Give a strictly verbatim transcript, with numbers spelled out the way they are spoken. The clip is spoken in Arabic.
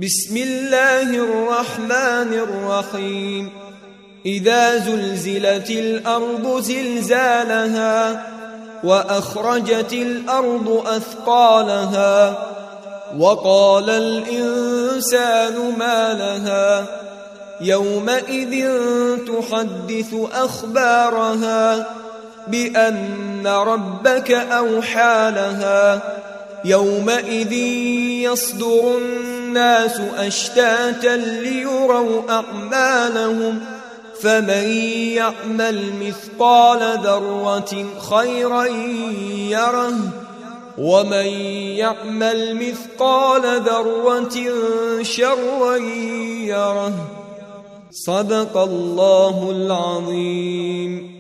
بسم الله الرحمن الرحيم إذا زلزلت الأرض زلزالها وأخرجت الأرض أثقالها وقال الإنسان ما لها يومئذ تحدث أخبارها بأن ربك أوحى لها يومئذ يصدر الناس أشتاتا ليروا أعمالهم فمن يعمل مثقال ذرة خيرا يره ومن يعمل مثقال ذرة شرا يره. صدق الله العظيم.